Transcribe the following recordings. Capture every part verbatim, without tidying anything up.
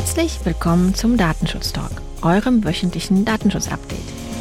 Herzlich willkommen zum Datenschutz-Talk, eurem wöchentlichen Datenschutz-Update.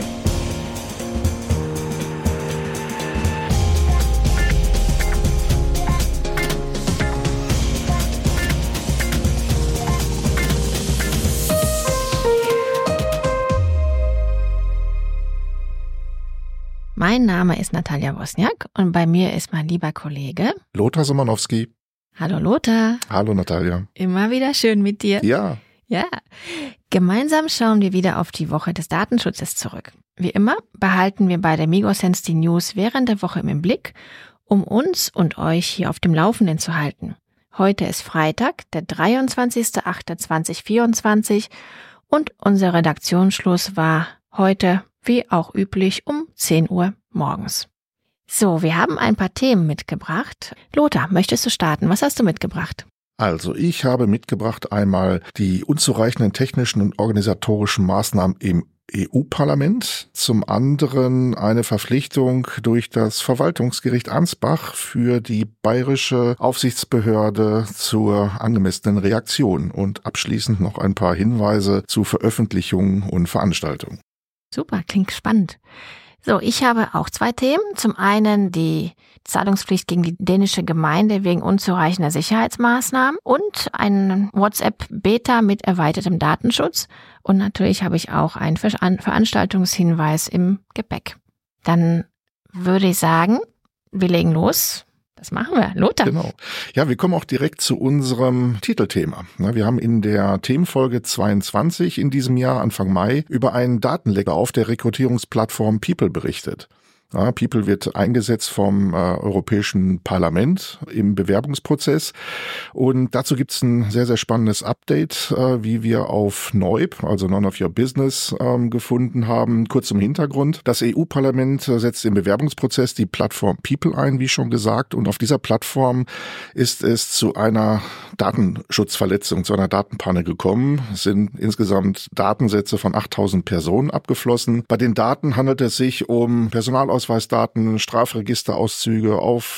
Mein Name ist Natalia Wozniak und bei mir ist mein lieber Kollege Lothar Simanowski. Hallo Lothar. Hallo Natalia. Immer wieder schön mit dir. Ja. Ja. Gemeinsam schauen wir wieder auf die Woche des Datenschutzes zurück. Wie immer behalten wir bei der Migosense die News während der Woche im Blick, um uns und euch hier auf dem Laufenden zu halten. Heute ist Freitag, der dreiundzwanzigster achter zweitausendvierundzwanzig und unser Redaktionsschluss war heute, wie auch üblich, um zehn Uhr morgens. So, wir haben ein paar Themen mitgebracht. Lothar, möchtest du starten? Was hast du mitgebracht? Also, ich habe mitgebracht einmal die unzureichenden technischen und organisatorischen Maßnahmen im E U-Parlament, zum anderen eine Verpflichtung durch das Verwaltungsgericht Ansbach für die bayerische Aufsichtsbehörde zur angemessenen Reaktion und abschließend noch ein paar Hinweise zu Veröffentlichungen und Veranstaltungen. Super, klingt spannend. So, ich habe auch zwei Themen. Zum einen die Zahlungspflicht gegen die dänische Gemeinde wegen unzureichender Sicherheitsmaßnahmen und ein WhatsApp-Beta mit erweitertem Datenschutz. Und natürlich habe ich auch einen Veranstaltungshinweis im Gepäck. Dann würde ich sagen, wir legen los. Das machen wir. Lothar. Genau. Ja, wir kommen auch direkt zu unserem Titelthema. Wir haben in der Themenfolge zweiundzwanzig in diesem Jahr, Anfang Mai, über einen Datenlecker auf der Rekrutierungsplattform People berichtet. Ja, People wird eingesetzt vom äh, Europäischen Parlament im Bewerbungsprozess und dazu gibt's ein sehr, sehr spannendes Update, äh, wie wir auf N O I B, also None of Your Business, ähm, gefunden haben. Kurz zum Hintergrund. Das E U-Parlament äh, setzt im Bewerbungsprozess die Plattform People ein, wie schon gesagt, und auf dieser Plattform ist es zu einer Datenschutzverletzung, zu einer Datenpanne gekommen. Es sind insgesamt Datensätze von achttausend Personen abgeflossen. Bei den Daten handelt es sich um Personalausweisdaten, Ausweisdaten, Strafregisterauszüge,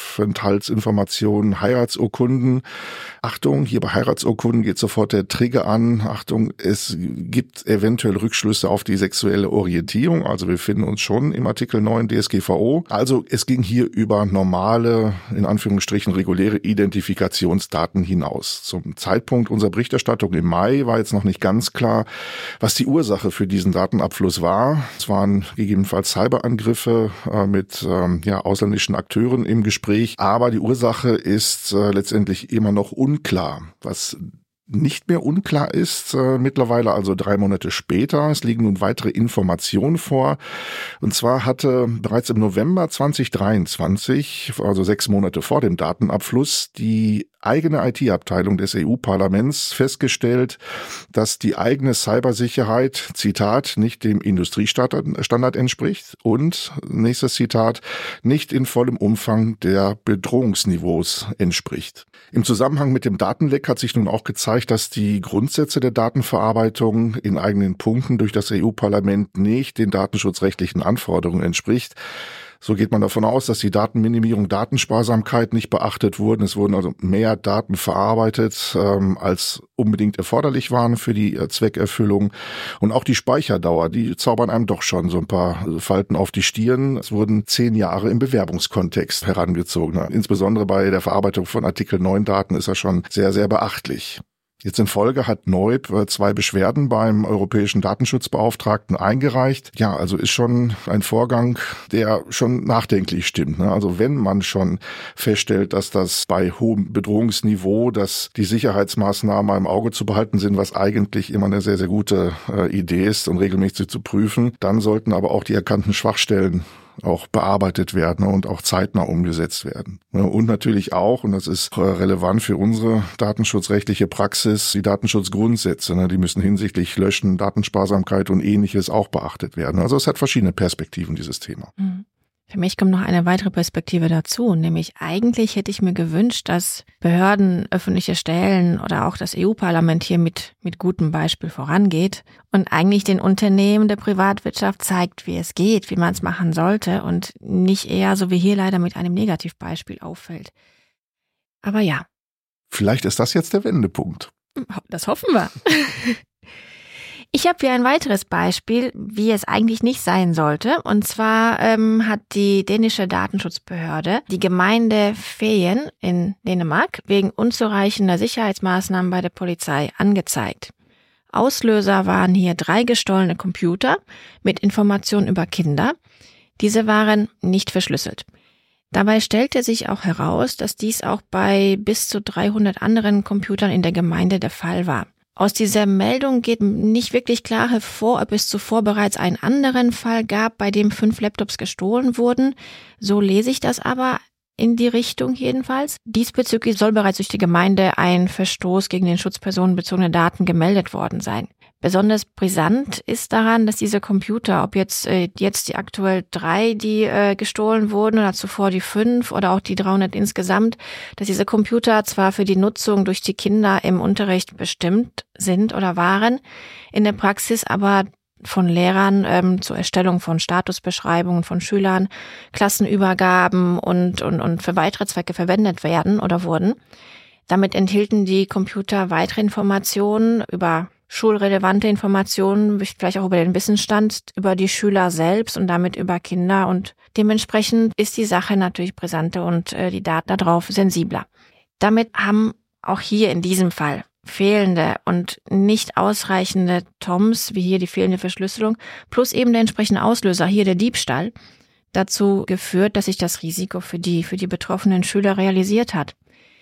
Aufenthaltsinformationen, Heiratsurkunden. Achtung, hier bei Heiratsurkunden geht sofort der Trigger an. Achtung, es gibt eventuell Rückschlüsse auf die sexuelle Orientierung. Also wir finden uns schon im Artikel neun D S G V O. Also es ging hier über normale, in Anführungsstrichen reguläre Identifikationsdaten hinaus. Zum Zeitpunkt unserer Berichterstattung im Mai war jetzt noch nicht ganz klar, was die Ursache für diesen Datenabfluss war. Es waren gegebenenfalls Cyberangriffe mit ähm, ja, ausländischen Akteuren im Gespräch. Aber die Ursache ist äh, letztendlich immer noch unklar. Was nicht mehr unklar ist, äh, mittlerweile also drei Monate später. Es liegen nun weitere Informationen vor. Und zwar hatte bereits im November zweitausenddreiundzwanzig, also sechs Monate vor dem Datenabfluss, die eigene I T-Abteilung des E U-Parlaments festgestellt, dass die eigene Cybersicherheit, Zitat, nicht dem Industriestandard entspricht und, nächstes Zitat, nicht in vollem Umfang der Bedrohungsniveaus entspricht. Im Zusammenhang mit dem Datenleck hat sich nun auch gezeigt, dass die Grundsätze der Datenverarbeitung in eigenen Punkten durch das E U-Parlament nicht den datenschutzrechtlichen Anforderungen entspricht. So geht man davon aus, dass die Datenminimierung, Datensparsamkeit nicht beachtet wurden. Es wurden also mehr Daten verarbeitet, ähm, als unbedingt erforderlich waren für die äh, Zweckerfüllung. Und auch die Speicherdauer, die zaubern einem doch schon so ein paar Falten auf die Stirn. Es wurden zehn Jahre im Bewerbungskontext herangezogen. Insbesondere bei der Verarbeitung von Artikel neun Daten ist das schon sehr, sehr beachtlich. Jetzt in Folge hat N O I B zwei Beschwerden beim europäischen Datenschutzbeauftragten eingereicht. Ja, also ist schon ein Vorgang, der schon nachdenklich stimmt. Also wenn man schon feststellt, dass das bei hohem Bedrohungsniveau, dass die Sicherheitsmaßnahmen im Auge zu behalten sind, was eigentlich immer eine sehr, sehr gute Idee ist und regelmäßig zu prüfen, dann sollten aber auch die erkannten Schwachstellen auch bearbeitet werden und auch zeitnah umgesetzt werden. Und natürlich auch, und das ist relevant für unsere datenschutzrechtliche Praxis, die Datenschutzgrundsätze, die müssen hinsichtlich Löschen, Datensparsamkeit und Ähnliches auch beachtet werden. Also es hat verschiedene Perspektiven, dieses Thema. Mhm. Für mich kommt noch eine weitere Perspektive dazu, nämlich eigentlich hätte ich mir gewünscht, dass Behörden, öffentliche Stellen oder auch das E U-Parlament hier mit, mit gutem Beispiel vorangeht und eigentlich den Unternehmen der Privatwirtschaft zeigt, wie es geht, wie man es machen sollte und nicht eher, so wie hier leider, mit einem Negativbeispiel auffällt. Aber ja. Vielleicht ist das jetzt der Wendepunkt. Das hoffen wir. Ich habe hier ein weiteres Beispiel, wie es eigentlich nicht sein sollte. Und zwar ähm, hat die dänische Datenschutzbehörde die Gemeinde Feen in Dänemark wegen unzureichender Sicherheitsmaßnahmen bei der Polizei angezeigt. Auslöser waren hier drei gestohlene Computer mit Informationen über Kinder. Diese waren nicht verschlüsselt. Dabei stellte sich auch heraus, dass dies auch bei bis zu dreihundert anderen Computern in der Gemeinde der Fall war. Aus dieser Meldung geht nicht wirklich klar hervor, ob es zuvor bereits einen anderen Fall gab, bei dem fünf Laptops gestohlen wurden. So lese ich das aber in die Richtung jedenfalls. Diesbezüglich soll bereits durch die Gemeinde ein Verstoß gegen den Schutz personenbezogener Daten gemeldet worden sein. Besonders brisant ist daran, dass diese Computer, ob jetzt äh, jetzt die aktuell drei, die äh, gestohlen wurden oder zuvor die fünf oder auch die dreihundert insgesamt, dass diese Computer zwar für die Nutzung durch die Kinder im Unterricht bestimmt sind oder waren, in der Praxis aber von Lehrern ähm, zur Erstellung von Statusbeschreibungen von Schülern, Klassenübergaben und, und, und für weitere Zwecke verwendet werden oder wurden. Damit enthielten die Computer weitere Informationen über schulrelevante Informationen, vielleicht auch über den Wissensstand, über die Schüler selbst und damit über Kinder. Und dementsprechend ist die Sache natürlich brisanter und äh, die Daten darauf sensibler. Damit haben auch hier in diesem Fall fehlende und nicht ausreichende T O Ms, wie hier die fehlende Verschlüsselung, plus eben der entsprechende Auslöser, hier der Diebstahl, dazu geführt, dass sich das Risiko für die, für die betroffenen Schüler realisiert hat.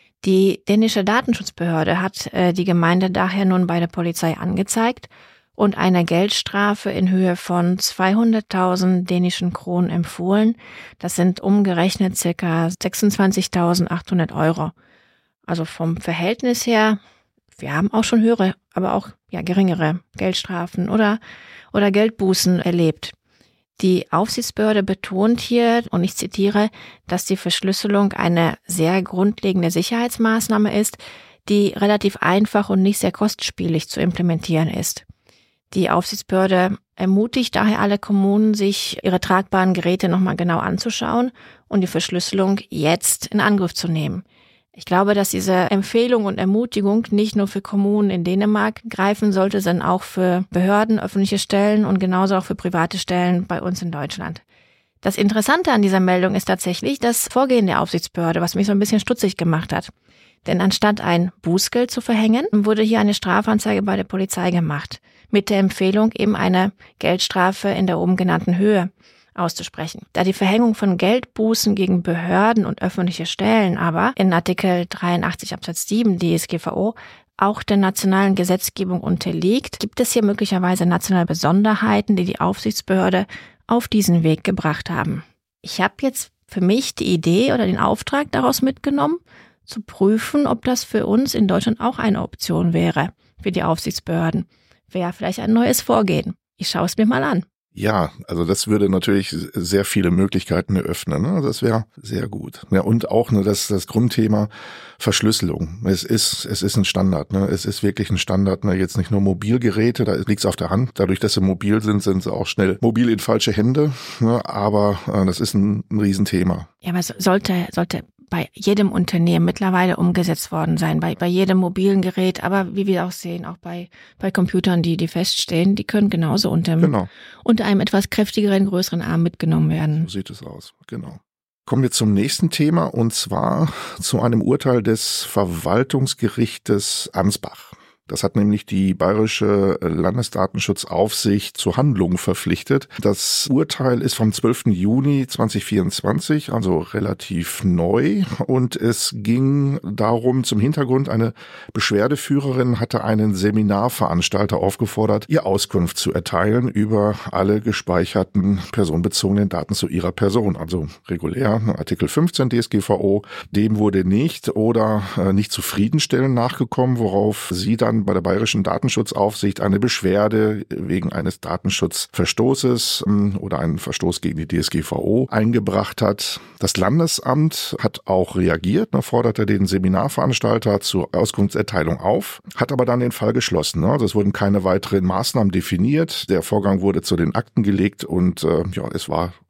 Die dänische Datenschutzbehörde hat äh, die Gemeinde daher nun bei der Polizei angezeigt und eine Geldstrafe in Höhe von zweihunderttausend dänischen Kronen empfohlen. Das sind umgerechnet circa sechsundzwanzigtausendachthundert Euro. Also vom Verhältnis her, wir haben auch schon höhere, aber auch ja geringere Geldstrafen oder oder Geldbußen erlebt. Die Aufsichtsbehörde betont hier, und ich zitiere, dass die Verschlüsselung eine sehr grundlegende Sicherheitsmaßnahme ist, die relativ einfach und nicht sehr kostspielig zu implementieren ist. Die Aufsichtsbehörde ermutigt daher alle Kommunen, sich ihre tragbaren Geräte nochmal genau anzuschauen und die Verschlüsselung jetzt in Angriff zu nehmen. Ich glaube, dass diese Empfehlung und Ermutigung nicht nur für Kommunen in Dänemark greifen sollte, sondern auch für Behörden, öffentliche Stellen und genauso auch für private Stellen bei uns in Deutschland. Das Interessante an dieser Meldung ist tatsächlich das Vorgehen der Aufsichtsbehörde, was mich so ein bisschen stutzig gemacht hat. Denn anstatt ein Bußgeld zu verhängen, wurde hier eine Strafanzeige bei der Polizei gemacht, mit der Empfehlung, eben eine Geldstrafe in der oben genannten Höhe auszusprechen. Da die Verhängung von Geldbußen gegen Behörden und öffentliche Stellen aber in Artikel dreiundachtzig Absatz sieben D S G V O auch der nationalen Gesetzgebung unterliegt, gibt es hier möglicherweise nationale Besonderheiten, die die Aufsichtsbehörde auf diesen Weg gebracht haben. Ich habe jetzt für mich die Idee oder den Auftrag daraus mitgenommen, zu prüfen, ob das für uns in Deutschland auch eine Option wäre, für die Aufsichtsbehörden. Wäre vielleicht ein neues Vorgehen. Ich schaue es mir mal an. Ja, also das würde natürlich sehr viele Möglichkeiten eröffnen. Ne? Das wäre sehr gut. Ja, und auch ne, das, das Grundthema Verschlüsselung. Es ist, es ist ein Standard. Ne? Es ist wirklich ein Standard. Ne? Jetzt nicht nur Mobilgeräte, da liegt es auf der Hand. Dadurch, dass sie mobil sind, sind sie auch schnell mobil in falsche Hände. Ne? Aber äh, das ist ein, ein Riesenthema. Ja, aber es sollte, sollte bei jedem Unternehmen mittlerweile umgesetzt worden sein, bei, bei jedem mobilen Gerät, aber wie wir auch sehen, auch bei, bei Computern, die, die feststehen, die können genauso unter, genau. unter einem etwas kräftigeren, größeren Arm mitgenommen werden. So sieht es aus, genau. Kommen wir zum nächsten Thema und zwar zu einem Urteil des Verwaltungsgerichtes Ansbach. Das hat nämlich die Bayerische Landesdatenschutzaufsicht zur Handlung verpflichtet. Das Urteil ist vom zwölften Juni zweitausendvierundzwanzig, also relativ neu. Und es ging darum, zum Hintergrund, eine Beschwerdeführerin hatte einen Seminarveranstalter aufgefordert, ihr Auskunft zu erteilen über alle gespeicherten personenbezogenen Daten zu ihrer Person. Also regulär, Artikel fünfzehn D S G V O. Dem wurde nicht oder nicht zufriedenstellend nachgekommen, worauf sie dann bei der Bayerischen Datenschutzaufsicht eine Beschwerde wegen eines Datenschutzverstoßes oder einen Verstoß gegen die D S G V O eingebracht hat. Das Landesamt hat auch reagiert, forderte den Seminarveranstalter zur Auskunftserteilung auf, hat aber dann den Fall geschlossen. Also es wurden keine weiteren Maßnahmen definiert. Der Vorgang wurde zu den Akten gelegt und äh, ja, es war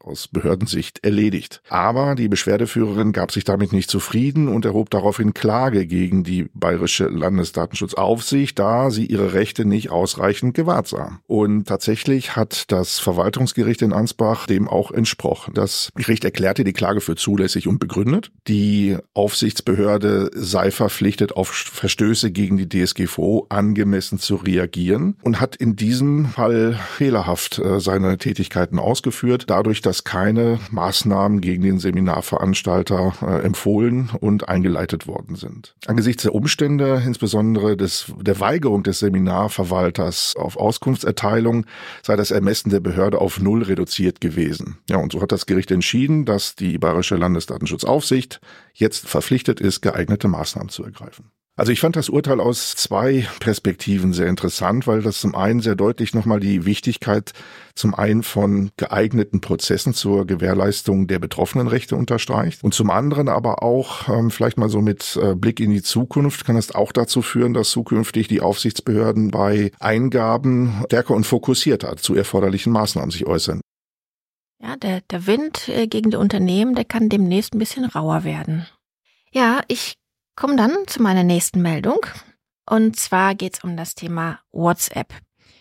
aus Behördensicht erledigt. Aber die Beschwerdeführerin gab sich damit nicht zufrieden und erhob daraufhin Klage gegen die Bayerische Landesdatenschutzaufsicht, da sie ihre Rechte nicht ausreichend gewahrt sah. Und tatsächlich hat das Verwaltungsgericht in Ansbach dem auch entsprochen. Das Gericht erklärte die Klage für zulässig und begründet. Die Aufsichtsbehörde sei verpflichtet, auf Verstöße gegen die D S G V O angemessen zu reagieren und hat in diesem Fall fehlerhaft äh, seine Tätigkeiten ausgeführt, dadurch, dass keine Maßnahmen gegen den Seminarveranstalter äh, empfohlen und eingeleitet worden sind. Angesichts der Umstände, insbesondere des, der Weigerung des Seminarverwalters auf Auskunftserteilung, sei das Ermessen der Behörde auf null reduziert gewesen. Ja, und so hat das Gericht entschieden, dass die Bayerische Landesdatenschutzaufsicht jetzt verpflichtet ist, geeignete Maßnahmen zu ergreifen. Also ich fand das Urteil aus zwei Perspektiven sehr interessant, weil das zum einen sehr deutlich nochmal die Wichtigkeit zum einen von geeigneten Prozessen zur Gewährleistung der Betroffenenrechte unterstreicht und zum anderen aber auch, ähm, vielleicht mal so mit äh, Blick in die Zukunft, kann es auch dazu führen, dass zukünftig die Aufsichtsbehörden bei Eingaben stärker und fokussierter zu erforderlichen Maßnahmen sich äußern. Ja, der, der Wind äh, gegen die Unternehmen, der kann demnächst ein bisschen rauer werden. Ja, ich komme dann zu meiner nächsten Meldung. Und zwar geht es um das Thema WhatsApp.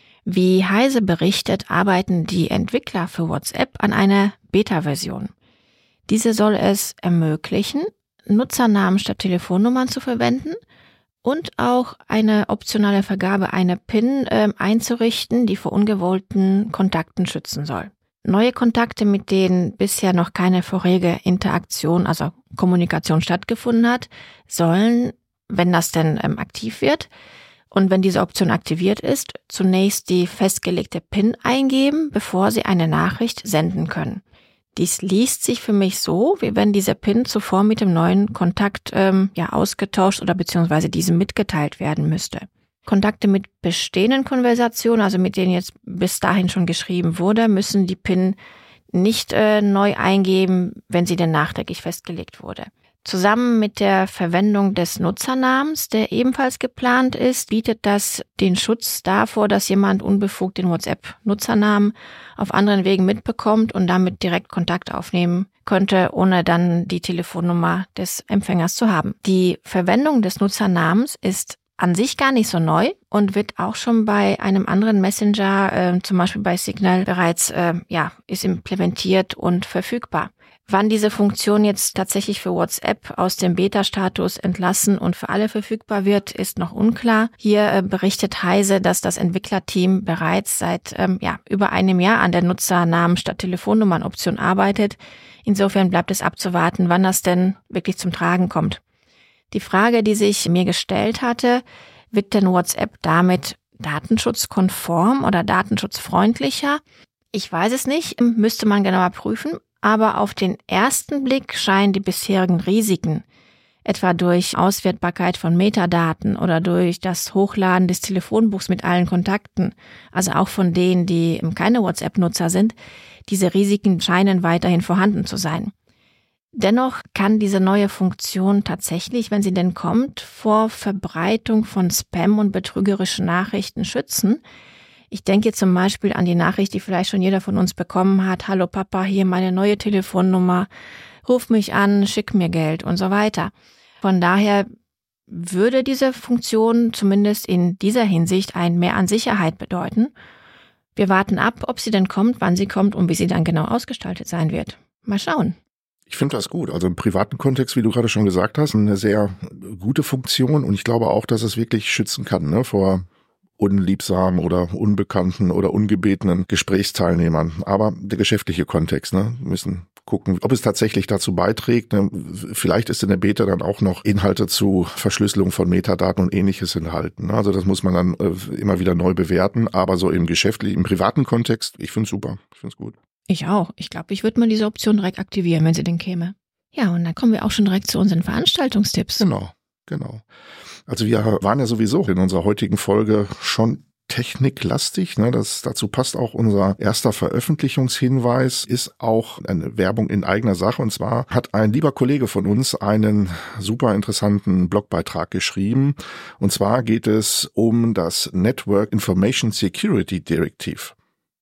Wie Heise berichtet, arbeiten die Entwickler für WhatsApp an einer Beta-Version. Diese soll es ermöglichen, Nutzernamen statt Telefonnummern zu verwenden und auch eine optionale Vergabe einer PIN äh, einzurichten, die vor ungewollten Kontakten schützen soll. Neue Kontakte, mit denen bisher noch keine vorherige Interaktion, also Kommunikation stattgefunden hat, sollen, wenn das denn ähm, aktiv wird und wenn diese Option aktiviert ist, zunächst die festgelegte PIN eingeben, bevor sie eine Nachricht senden können. Dies liest sich für mich so, wie wenn diese PIN zuvor mit dem neuen Kontakt ähm, ja ausgetauscht oder beziehungsweise diesem mitgeteilt werden müsste. Kontakte mit bestehenden Konversationen, also mit denen jetzt bis dahin schon geschrieben wurde, müssen die PIN nicht äh, neu eingeben, wenn sie denn nachträglich festgelegt wurde. Zusammen mit der Verwendung des Nutzernamens, der ebenfalls geplant ist, bietet das den Schutz davor, dass jemand unbefugt den WhatsApp-Nutzernamen auf anderen Wegen mitbekommt und damit direkt Kontakt aufnehmen könnte, ohne dann die Telefonnummer des Empfängers zu haben. Die Verwendung des Nutzernamens ist an sich gar nicht so neu und wird auch schon bei einem anderen Messenger, äh, zum Beispiel bei Signal, bereits äh, ja ist implementiert und verfügbar. Wann diese Funktion jetzt tatsächlich für WhatsApp aus dem Beta-Status entlassen und für alle verfügbar wird, ist noch unklar. Hier äh, berichtet Heise, dass das Entwicklerteam bereits seit ähm, ja über einem Jahr an der Nutzernamen statt Telefonnummern-Option arbeitet. Insofern bleibt es abzuwarten, wann das denn wirklich zum Tragen kommt. Die Frage, die sich mir gestellt hatte, wird denn WhatsApp damit datenschutzkonform oder datenschutzfreundlicher? Ich weiß es nicht, müsste man genauer prüfen, aber auf den ersten Blick scheinen die bisherigen Risiken, etwa durch Auswertbarkeit von Metadaten oder durch das Hochladen des Telefonbuchs mit allen Kontakten, also auch von denen, die keine WhatsApp-Nutzer sind, diese Risiken scheinen weiterhin vorhanden zu sein. Dennoch kann diese neue Funktion tatsächlich, wenn sie denn kommt, vor Verbreitung von Spam und betrügerischen Nachrichten schützen. Ich denke zum Beispiel an die Nachricht, die vielleicht schon jeder von uns bekommen hat. Hallo Papa, hier meine neue Telefonnummer. Ruf mich an, schick mir Geld und so weiter. Von daher würde diese Funktion zumindest in dieser Hinsicht ein Mehr an Sicherheit bedeuten. Wir warten ab, ob sie denn kommt, wann sie kommt und wie sie dann genau ausgestaltet sein wird. Mal schauen. Ich finde das gut. Also im privaten Kontext, wie du gerade schon gesagt hast, eine sehr gute Funktion und ich glaube auch, dass es wirklich schützen kann, ne, vor unliebsamen oder unbekannten oder ungebetenen Gesprächsteilnehmern. Aber der geschäftliche Kontext, ne, wir müssen gucken, ob es tatsächlich dazu beiträgt. Ne, vielleicht ist in der Beta dann auch noch Inhalte zu Verschlüsselung von Metadaten und Ähnliches enthalten. Ne? Also das muss man dann äh, immer wieder neu bewerten. Aber so im geschäftlichen, im privaten Kontext, ich finde es super, ich finde es gut. Ich auch. Ich glaube, ich würde mal diese Option direkt aktivieren, wenn sie denn käme. Ja, und dann kommen wir auch schon direkt zu unseren Veranstaltungstipps. Genau, genau. Also wir waren ja sowieso in unserer heutigen Folge schon techniklastig. Ne? Das, dazu passt auch unser erster Veröffentlichungshinweis, ist auch eine Werbung in eigener Sache. Und zwar hat ein lieber Kollege von uns einen super interessanten Blogbeitrag geschrieben. Und zwar geht es um das Network Information Security Directive.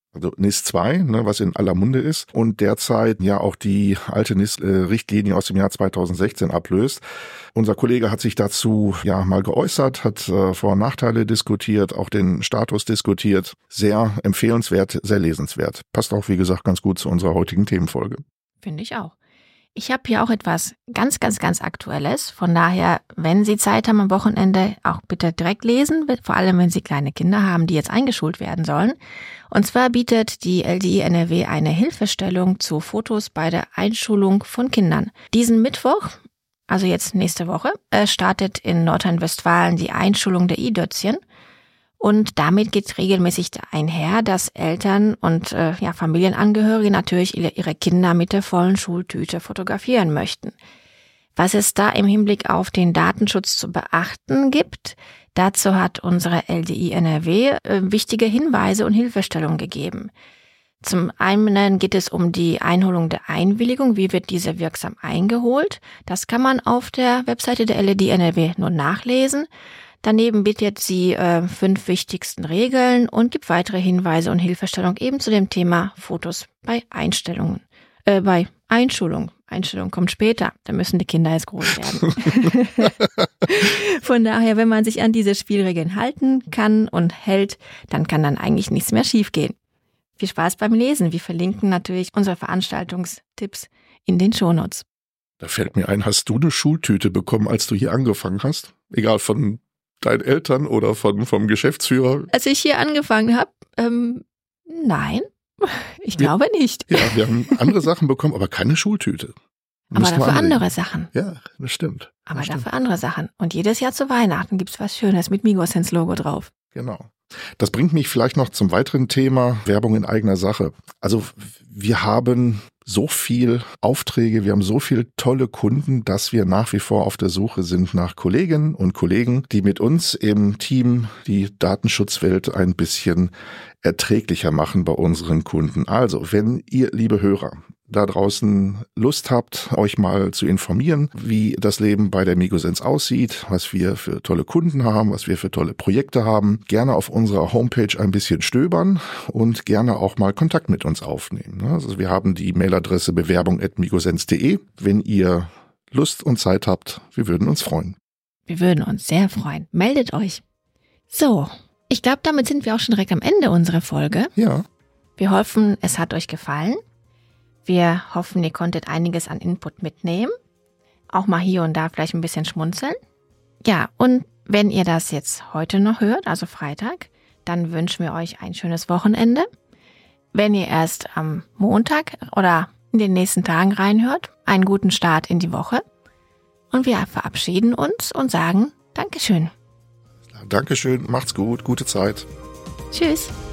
Also N I S zwei, ne, was in aller Munde ist und derzeit ja auch die alte N I S-Richtlinie aus dem Jahr zweitausendsechzehn ablöst. Unser Kollege hat sich dazu ja mal geäußert, hat äh, Vor- und Nachteile diskutiert, auch den Status diskutiert. Sehr empfehlenswert, sehr lesenswert. Passt auch, wie gesagt, ganz gut zu unserer heutigen Themenfolge. Finde ich auch. Ich habe hier auch etwas ganz, ganz, ganz Aktuelles. Von daher, wenn Sie Zeit haben am Wochenende, auch bitte direkt lesen, vor allem wenn Sie kleine Kinder haben, die jetzt eingeschult werden sollen. Und zwar bietet die L D I N R W eine Hilfestellung zu Fotos bei der Einschulung von Kindern. Diesen Mittwoch, also jetzt nächste Woche, startet in Nordrhein-Westfalen die Einschulung der I-Dötzchen. Und damit geht regelmäßig einher, dass Eltern und äh, ja, Familienangehörige natürlich ihre Kinder mit der vollen Schultüte fotografieren möchten. Was es da im Hinblick auf den Datenschutz zu beachten gibt, dazu hat unsere L D I N R W äh, wichtige Hinweise und Hilfestellungen gegeben. Zum einen geht es um die Einholung der Einwilligung. Wie wird diese wirksam eingeholt? Das kann man auf der Webseite der L D I N R W nur nachlesen. Daneben bietet sie äh, fünf wichtigsten Regeln und gibt weitere Hinweise und Hilfestellung eben zu dem Thema Fotos bei Einstellungen, äh, bei Einschulung. Einstellung kommt später, da müssen die Kinder jetzt groß werden. Von daher, wenn man sich an diese Spielregeln halten kann und hält, dann kann dann eigentlich nichts mehr schiefgehen. Viel Spaß beim Lesen. Wir verlinken natürlich unsere Veranstaltungstipps in den Shownotes. Da fällt mir ein, hast du eine Schultüte bekommen, als du hier angefangen hast? Egal von deinen Eltern oder von vom Geschäftsführer? Als ich hier angefangen habe, ähm, nein, ich wir, glaube nicht. Ja, wir haben andere Sachen bekommen, aber keine Schultüte. Aber dafür andere Sachen. Ja, das stimmt. Aber das dafür stimmt. andere Sachen. Und jedes Jahr zu Weihnachten gibt's was Schönes mit Migosens-Logo drauf. Genau. Das bringt mich vielleicht noch zum weiteren Thema, Werbung in eigener Sache. Also wir haben so viel Aufträge, wir haben so viele tolle Kunden, dass wir nach wie vor auf der Suche sind nach Kolleginnen und Kollegen, die mit uns im Team die Datenschutzwelt ein bisschen erträglicher machen bei unseren Kunden. Also, wenn ihr, liebe Hörer, da draußen Lust habt, euch mal zu informieren, wie das Leben bei der Migosens aussieht, was wir für tolle Kunden haben, was wir für tolle Projekte haben, gerne auf unserer Homepage ein bisschen stöbern und gerne auch mal Kontakt mit uns aufnehmen. Also wir haben die Mailadresse bewerbung at migosens punkt de. Wenn ihr Lust und Zeit habt, wir würden uns freuen. Wir würden uns sehr freuen. Meldet euch. So, ich glaube, damit sind wir auch schon direkt am Ende unserer Folge. Ja. Wir hoffen, es hat euch gefallen. Wir hoffen, ihr konntet einiges an Input mitnehmen. Auch mal hier und da vielleicht ein bisschen schmunzeln. Ja, und wenn ihr das jetzt heute noch hört, also Freitag, dann wünschen wir euch ein schönes Wochenende. Wenn ihr erst am Montag oder in den nächsten Tagen reinhört, einen guten Start in die Woche. Und wir verabschieden uns und sagen Dankeschön. Dankeschön, macht's gut, gute Zeit. Tschüss.